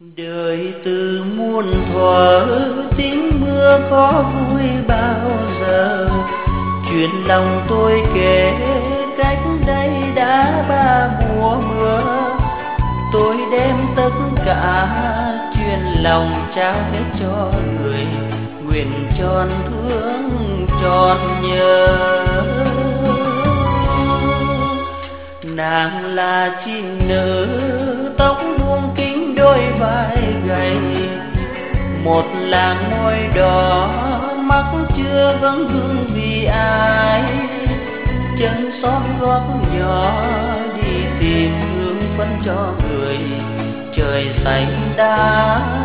Đời từ muôn thuở tiếng mưa có vui bao giờ. Chuyện lòng tôi kể cách đây đã ba mùa mưa. Tôi đem tất cả chuyện lòng trao hết cho người, nguyện tròn thương tròn nhớ. Nàng là chim nữ tóc buông kính đôi vai gầy, một làn môi đỏ mắt chưa vấn vương vì ai. Chân xót gót nhỏ đi tìm hương phân cho người, trời xanh đã